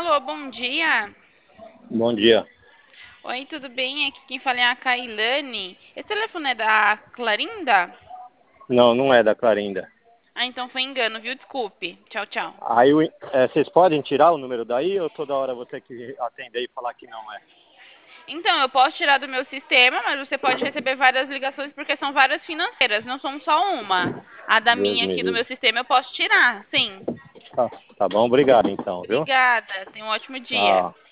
Alô, bom dia. Bom dia. Oi, tudo bem? Aqui quem fala é a Kailane. Esse telefone é da Clarinda? Não, não é da Clarinda. Ah, então foi engano, viu? Desculpe. Tchau, tchau. Aí vocês podem tirar o número daí ou toda hora você que atender e falar que não é? Então, eu posso tirar do meu sistema, mas você pode receber várias ligações porque são várias financeiras, não são só uma. A da Deus minha me aqui do meu livre. sistema eu posso tirar, sim. Tá bom, obrigado então, viu? Obrigada. Tenha um ótimo dia. Tchau.